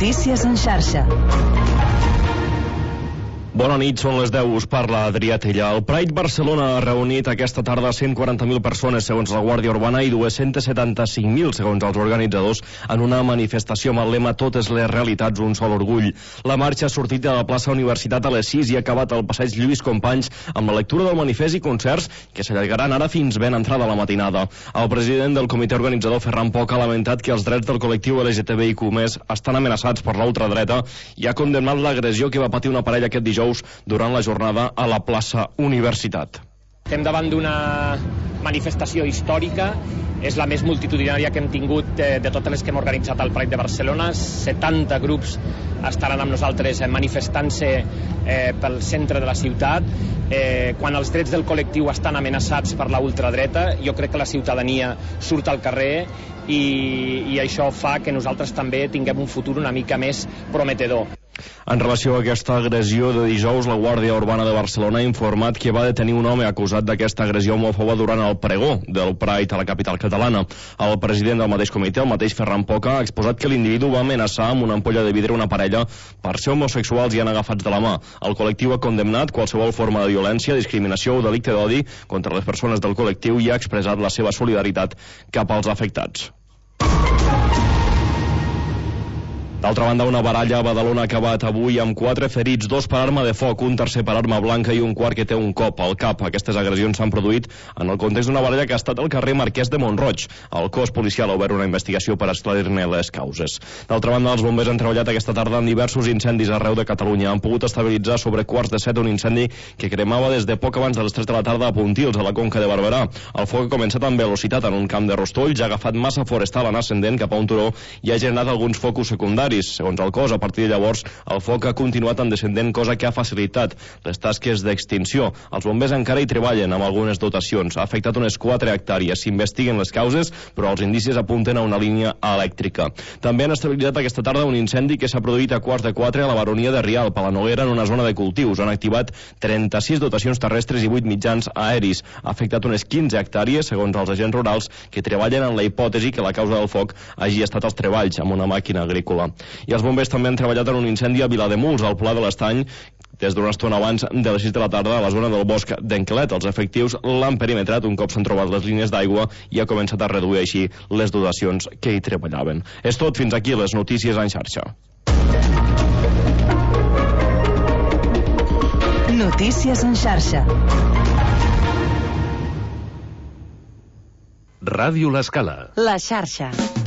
Notícies en xarxa. Bona nit, són les 10, us parla Adrià Tella. El Pride Barcelona ha reunit aquesta tarda 140.000 persones, segons la Guàrdia Urbana, i 275.000, segons els organitzadors, en una manifestació amb el lema Totes les realitats, un sol orgull. La marxa ha sortit de la plaça Universitat a les 6 i ha acabat al passeig Lluís Companys amb la lectura del manifest i concerts que s'allargaran ara fins ben entrada la matinada. El president del comitè organitzador, Ferran Poch, ha lamentat que els drets del col·lectiu LGTBIQ+ estan amenaçats per la ultradreta i ha condemnat l'agressió que va patir una parella aquest dijous durant la jornada a la plaça Universitat. Estem davant d'una manifestació històrica, és la més multitudinària que hem tingut de totes les que hem organitzat al Pride de Barcelona. 70 grups estaran amb nosaltres manifestant-se pel centre de la ciutat. Quan els drets del col·lectiu estan amenaçats per la ultradreta, jo crec que la ciutadania surt al carrer i això fa que nosaltres també tinguem un futur una mica més prometedor. En relació a aquesta agressió de dijous, la Guàrdia Urbana de Barcelona ha informat que va detenir un home acusat d'aquesta agressió homòfoba durant el pregó del Pride a la capital catalana. El president del mateix comitè, el mateix Ferran Poch, ha exposat que l'individu va amenaçar amb una ampolla de vidre una parella per ser homosexuals i anar agafats de la mà. El col·lectiu ha condemnat qualsevol forma de violència, discriminació o delicte d'odi contra les persones del col·lectiu i ha expressat la seva solidaritat cap als afectats. D'altra banda, una baralla a Badalona ha acabat avui amb 4 ferits, 2 per arma de foc, un tercer per arma blanca i un quart que té un cop al cap. Aquestes agressions s'han produït en el context d'una baralla que ha estat al carrer Marquès de Montroig. El cos policial ha obert una investigació per esclarir-ne les causes. D'altra banda, els bombers han treballat aquesta tarda en diversos incendis arreu de Catalunya. Han pogut estabilitzar sobre 6:45 un incendi que cremava des de poc abans de les 3 de la tarda a Pontils, a la Conca de Barberà. El foc ha començat amb velocitat en un camp de rostolls, ha agafat massa forestal en ascendent cap a un turó i ha generat alguns focus secundaris. Segons el cos, a partir de llavors, el foc ha continuat en descendent, cosa que ha facilitat les tasques d'extinció. Els bombers encara hi treballen amb algunes dotacions. Ha afectat unes 4 hectàrees. S'investiguen les causes, però els indicis apunten a una línia elèctrica. També han estabilitzat aquesta tarda un incendi que s'ha produït a 3:45 a la baronia de Rialp, a la Noguera, en una zona de cultius. Han activat 36 dotacions terrestres i 8 mitjans aeris. Ha afectat unes 15 hectàrees, segons els agents rurals, que treballen en la hipòtesi que la causa del foc hagi estat els treballs amb una màquina agrícola. I els bombers també han treballat en un incendi a Vilademuls, al Pla de l'Estany, des d'una estona abans de les 6 de la tarda a la zona del bosc d'Enquelet. Els efectius l'han perimetrat un cop s'han trobat les línies d'aigua i ha començat a reduir així les dotacions que hi treballaven. És tot, fins aquí les notícies en xarxa. Notícies en xarxa. Ràdio L'Escala. La xarxa.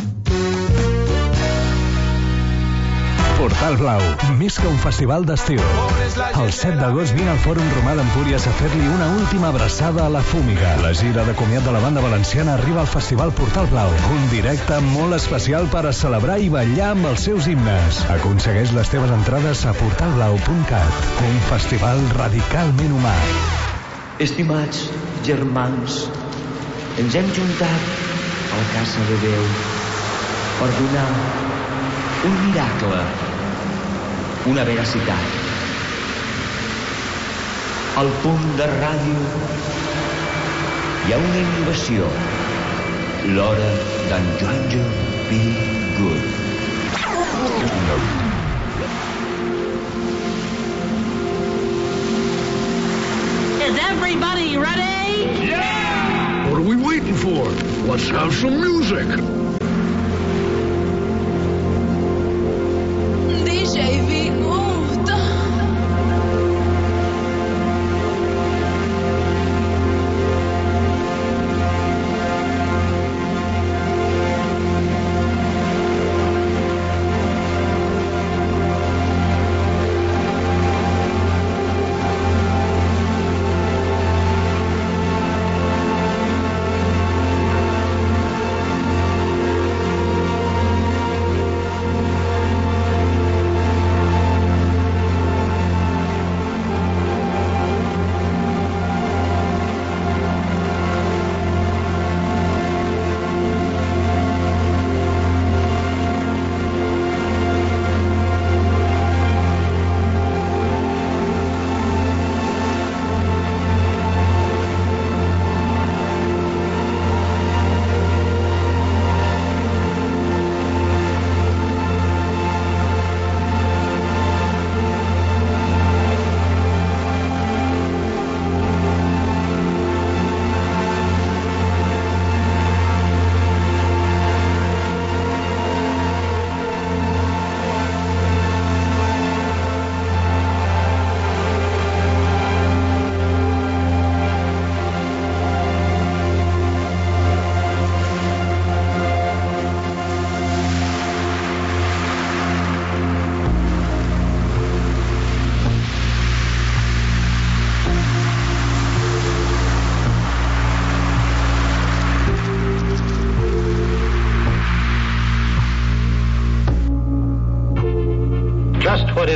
Portal Blau, més que un festival d'estiu. El 7 d'agost vine al Fòrum Romà d'Empúries a fer-li una última abraçada a la Fúmiga. La gira de comiat de la banda valenciana arriba al Festival Portal Blau. Un directe molt especial per a celebrar i ballar amb els seus himnes. Aconsegueix les teves entrades a portalblau.cat. Un festival radicalment humà. Estimats germans, ens hem juntat a la casa de Déu per donar un miracle, una veracitat. Al punt de ràdio hi ha una innovació, l'hora d'en Joanjo Be Good. Is everybody ready? Yeah! What are we waiting for? Let's have some music. DJ Be Good.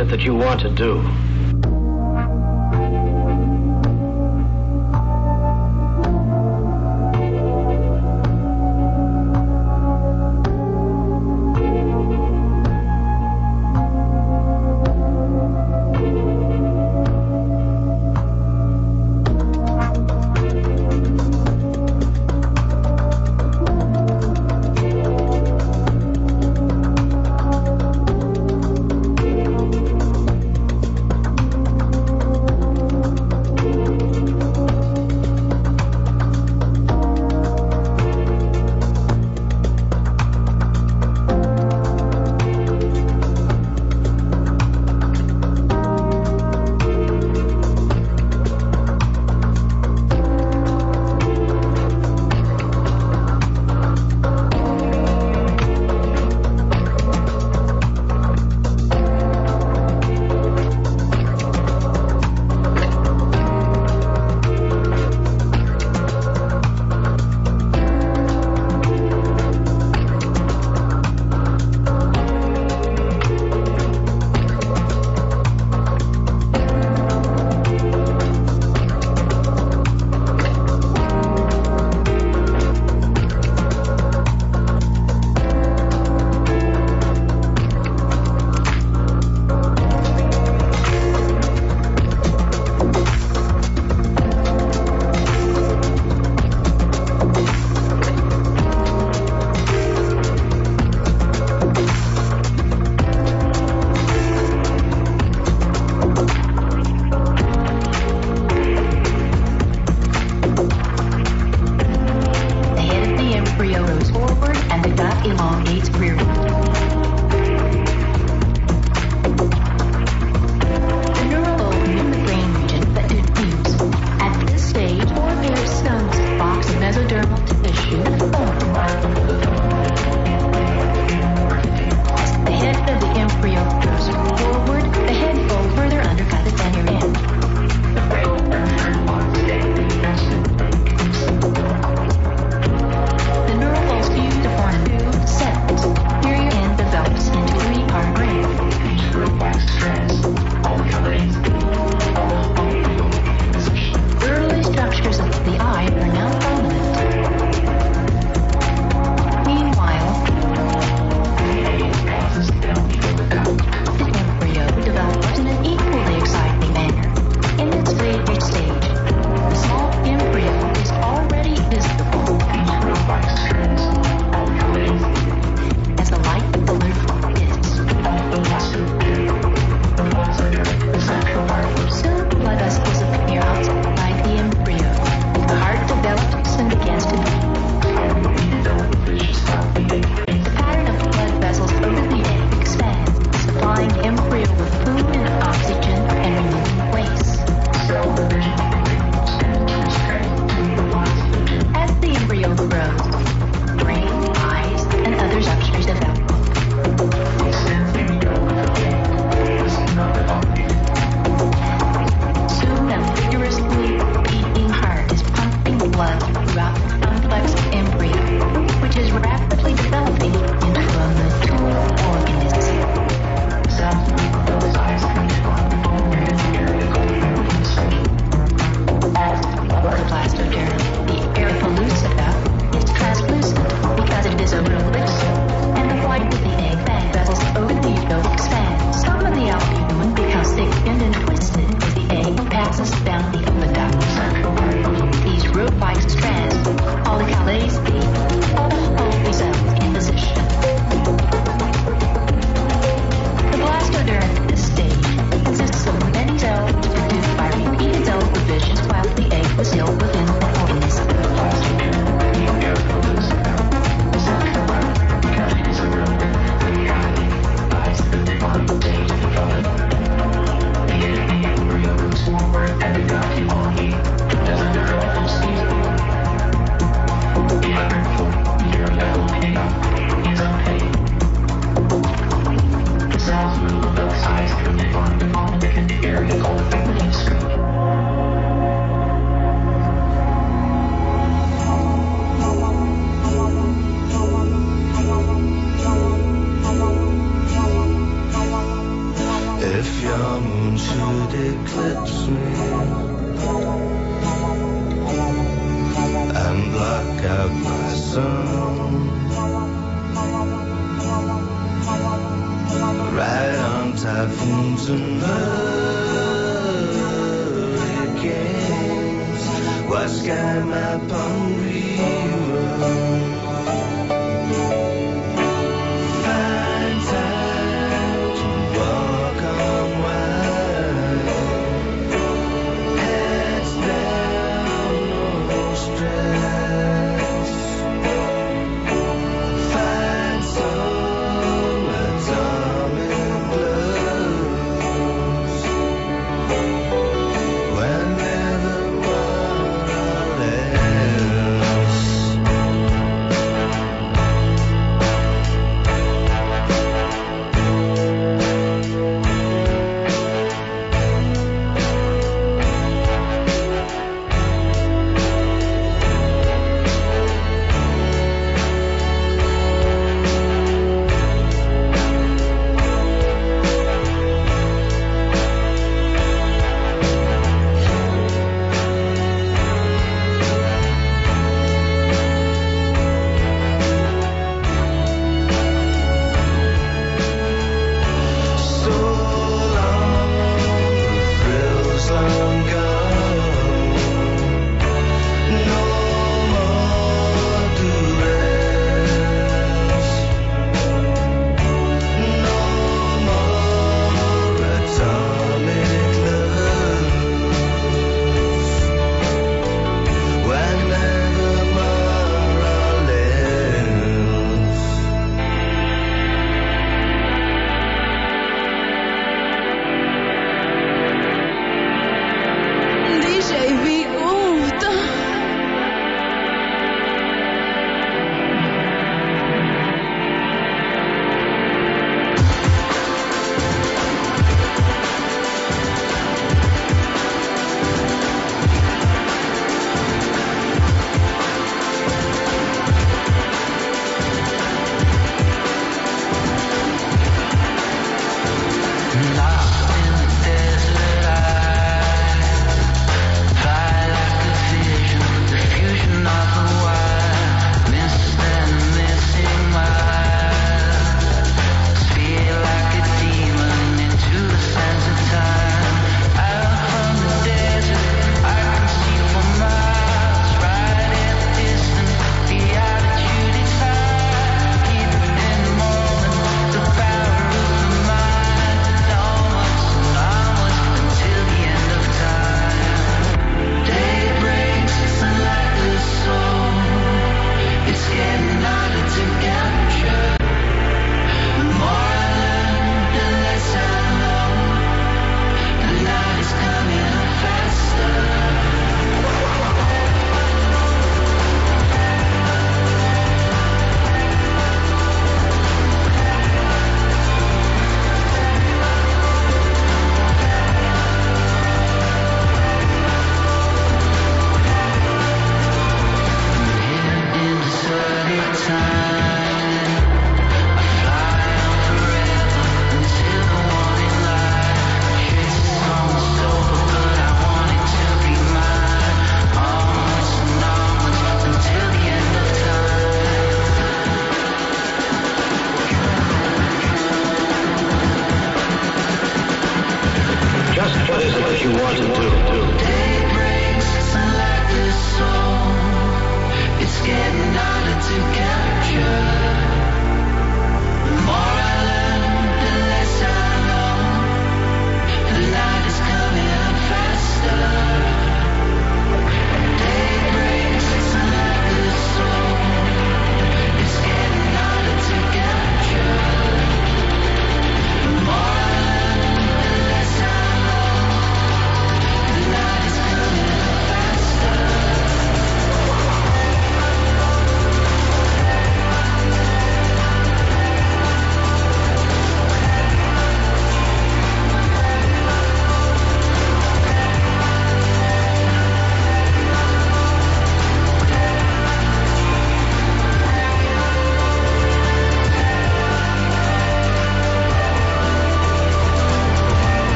it that you want to do? These rope bikes strand knock out my sun. Ride on typhoons and hurricanes, watch sky map on rerun. Find time to walk on wide, heads down, no stress. Find some atomic gloves when they're the one else.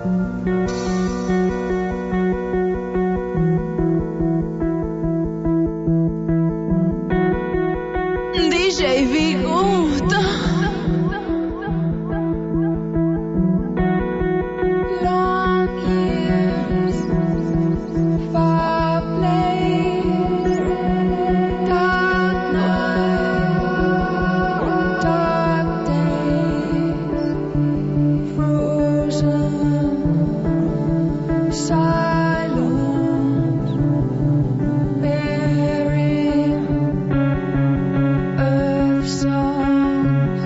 DJ Vigota. Long years, far place, dark night, dark days, frozen, silent, buried. Earth songs,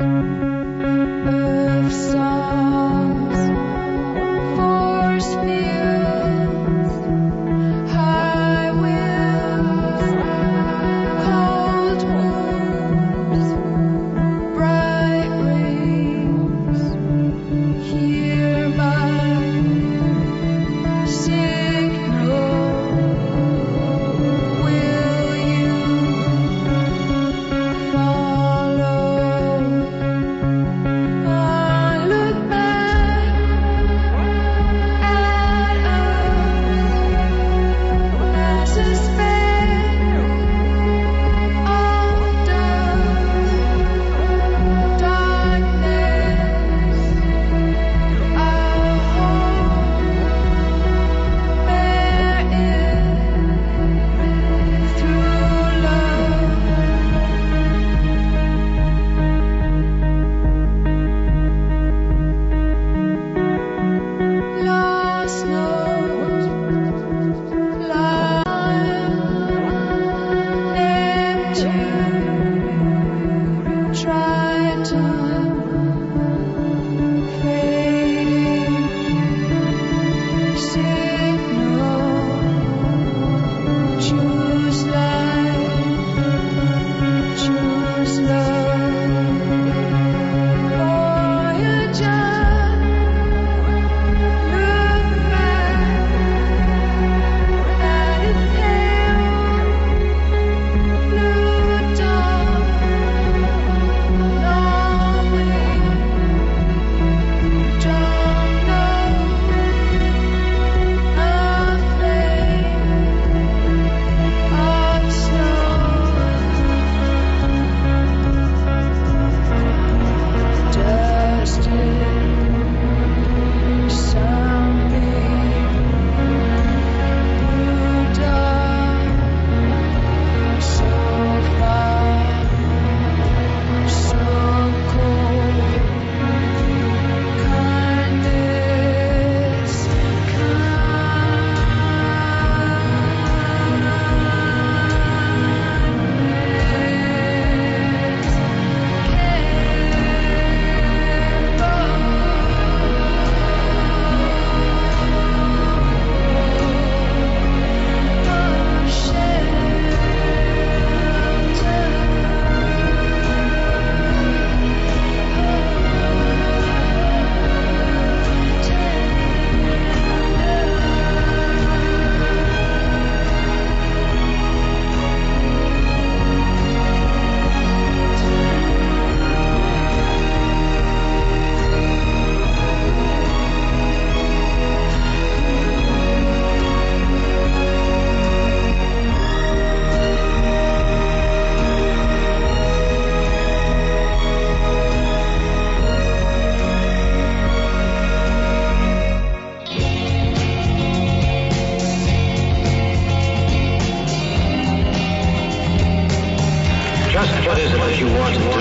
force fields, high winds, cold moons, bright rains. Hear my signal. Will you follow? I look back at us as a speck of dust, darkness, our home, bear it through love. Lost notes, Neptune, Triton, fading signal. Choose life, choose love. Voyager. Look back at a pale blue dawn, longing, don't know, a flame of snow, dusted. Something dark, so far, so cold. Kindness, Just what is it that you want to do?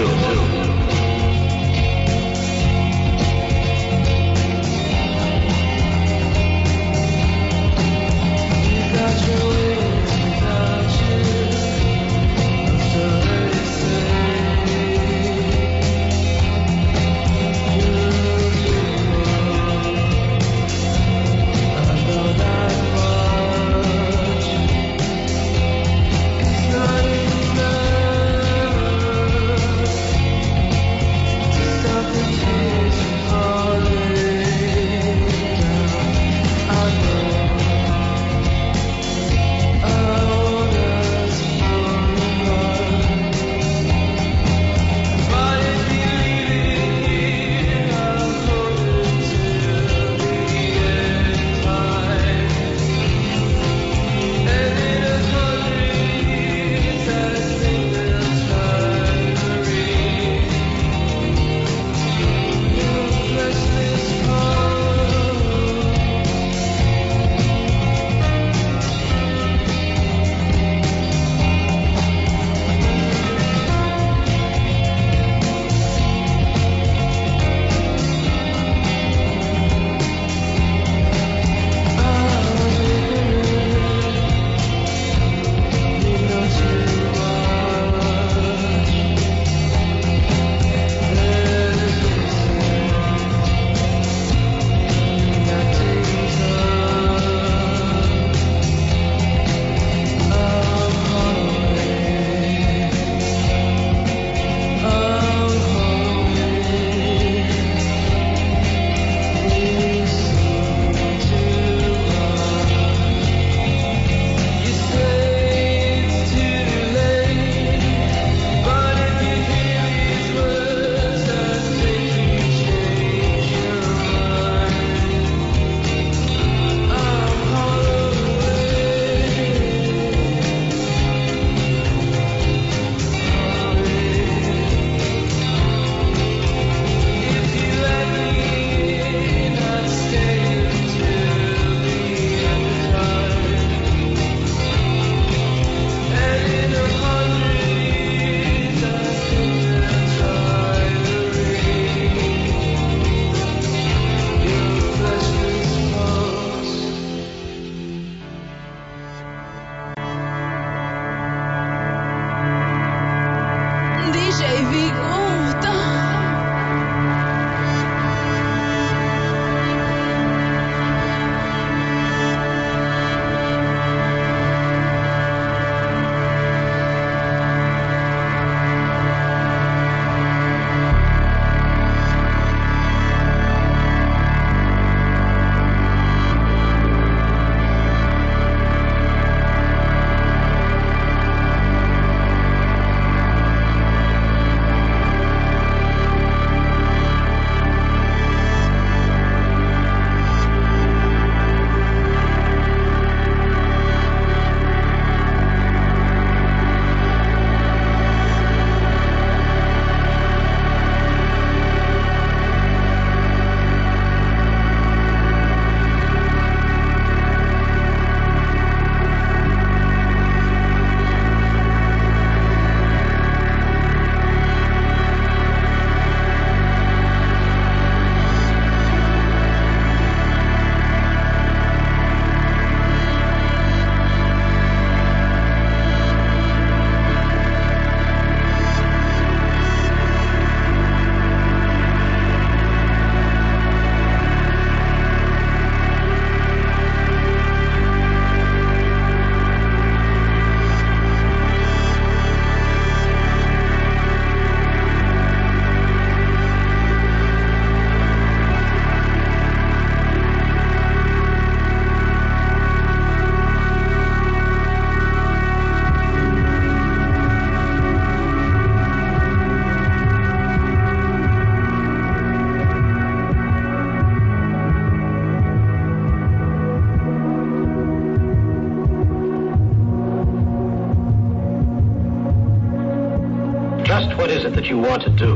what is it that you want to do?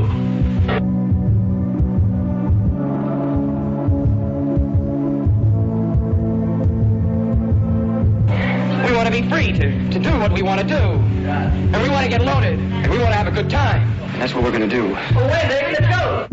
We want to be free to do what we want to do. And we want to get loaded. And we want to have a good time. And that's what we're going to do. Well, wait, baby, let's go.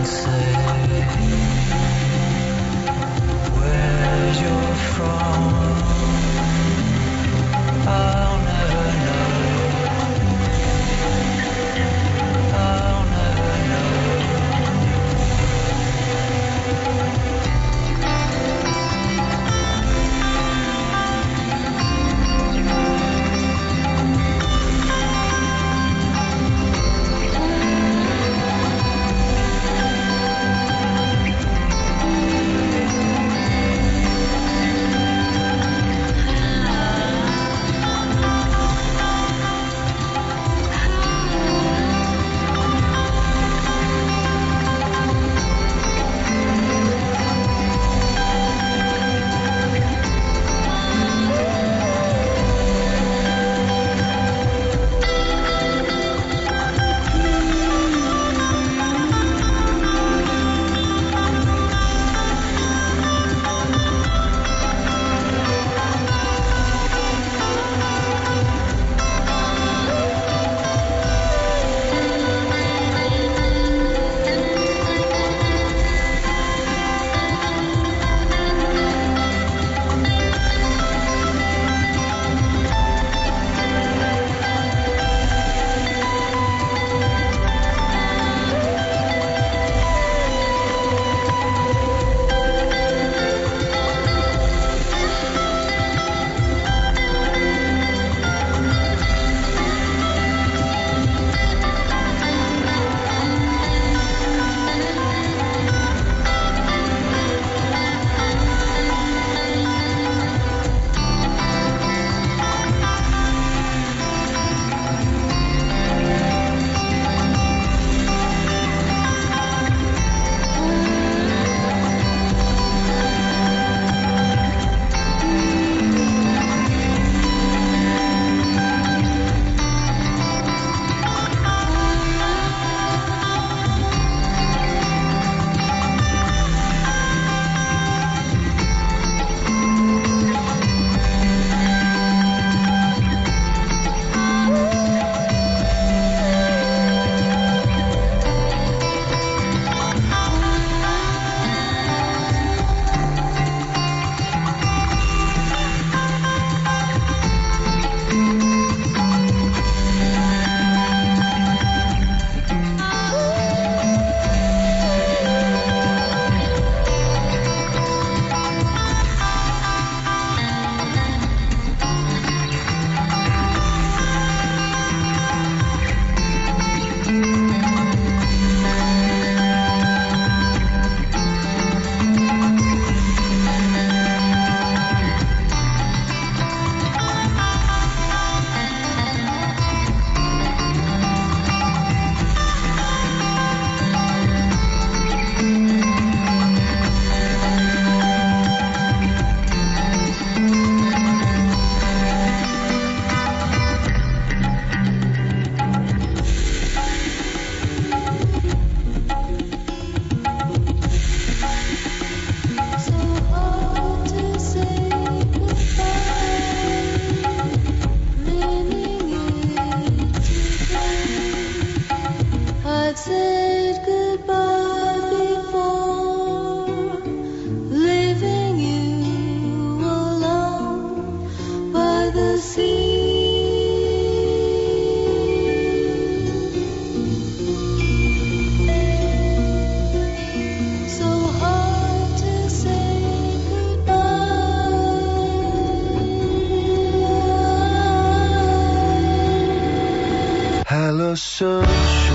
sunshine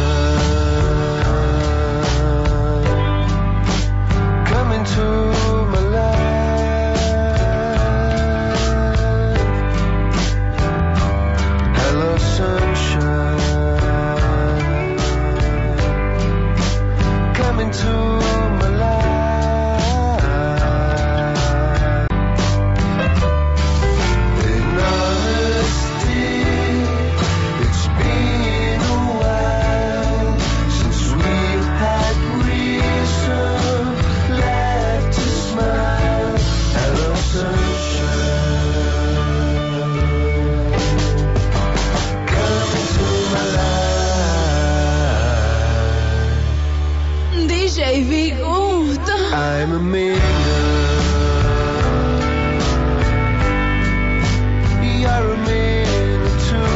coming to my life. Hello, sunshine coming to my life. In honesty, it's been a while since we've had reason left to smile. Hello, sunshine coming to my life. DJ JV Gupta. I'm a miner. You're a miner too.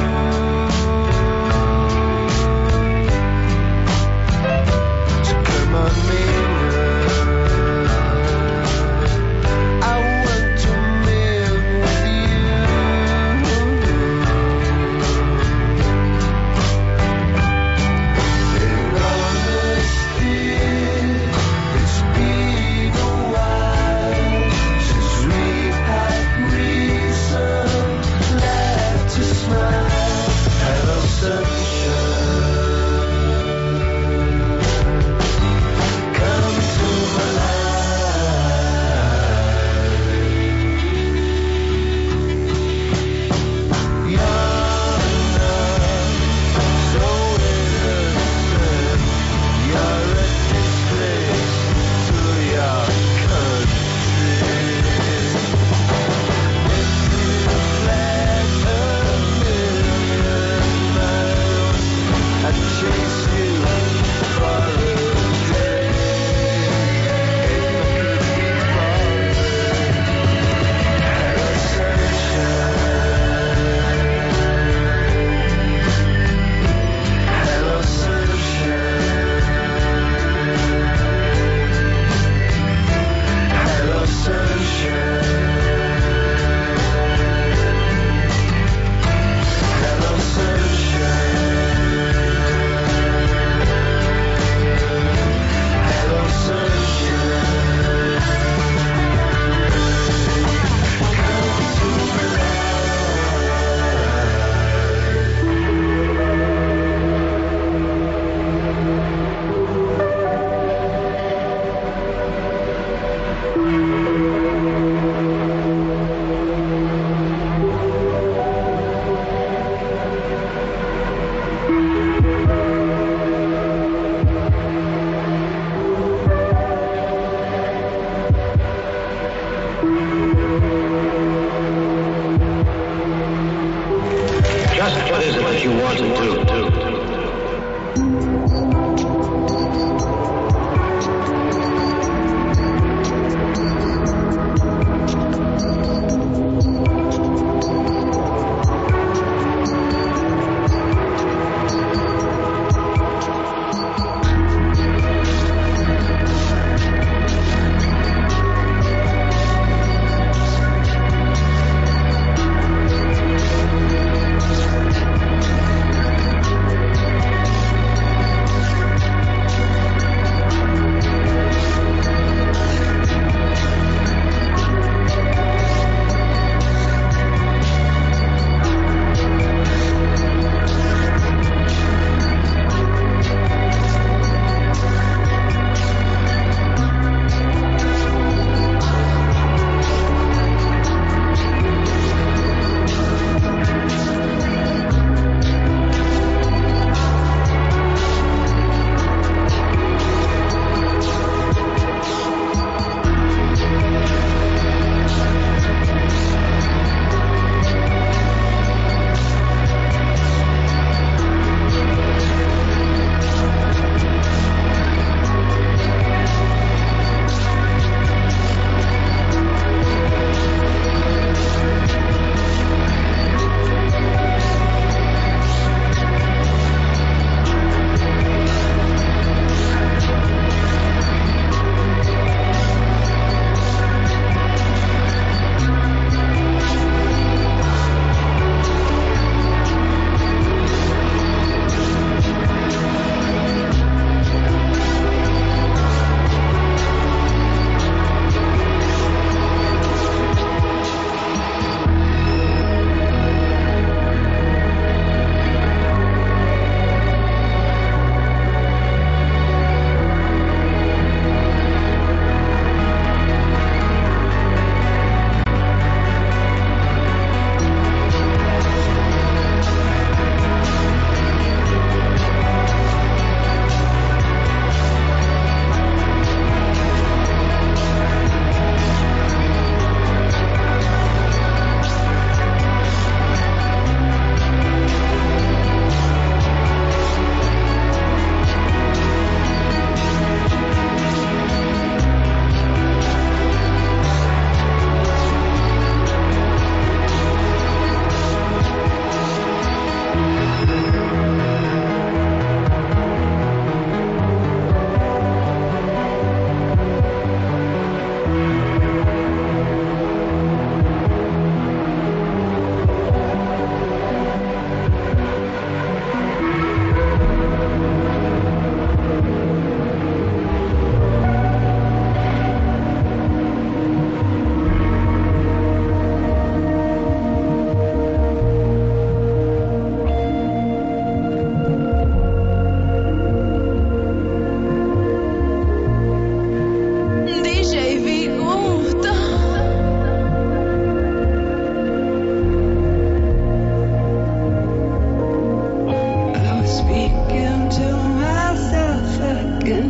So come on, miner. I want to live with you. In honesty, it's been a while.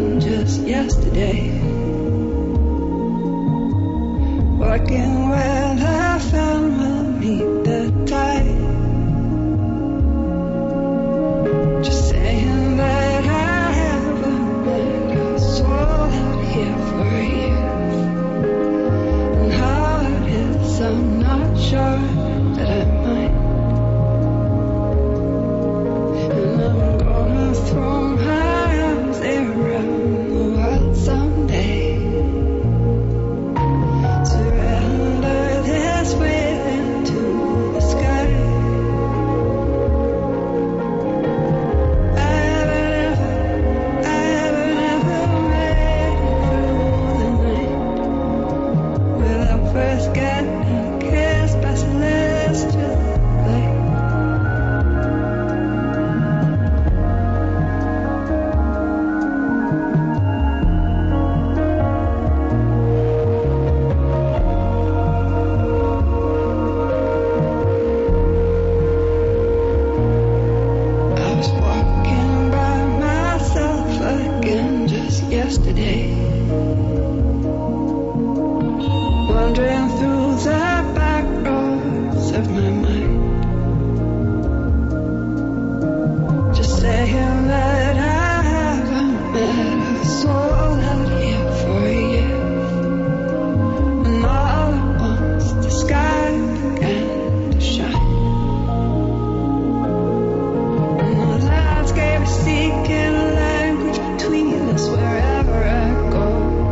again just yesterday. Working where the film will meet the tide. Just saying that I haven't met a soul out here for you. And how it is, I'm not sure that I might. And I'm gonna throw my arms around the world someday. Surrender this feeling to the sky. I haven't ever made it through the night without first getting kissed by celestial light. I was walking by myself again just yesterday, wandering through the back roads of my mind, just saying that I haven't met a soul out here for you. And all at once the sky began to shine. And the landscape is seeking a language between us wherever I go.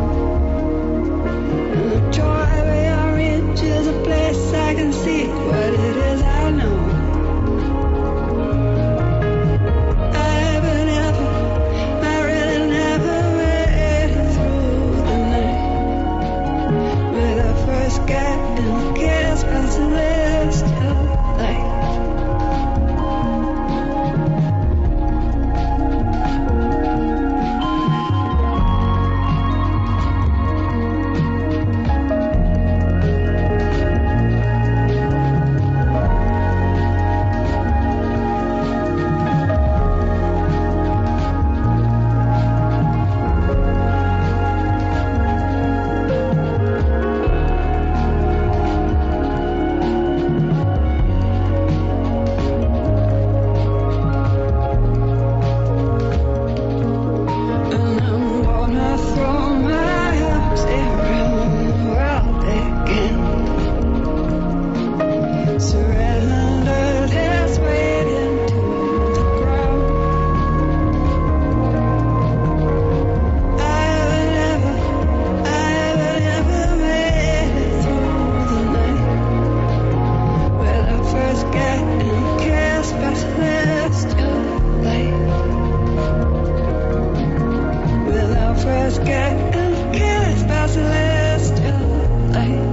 And the joy beyond reach is a place I can seek what it is I know. I haven't ever, I really never made it through the night without first getting kissed by celestial light. And I'm gonna throw my arms around the world again. Surrender this weight into the ground. I haven't ever made it through the night without first getting kissed by celestial light. Without first getting kissed by celestial light.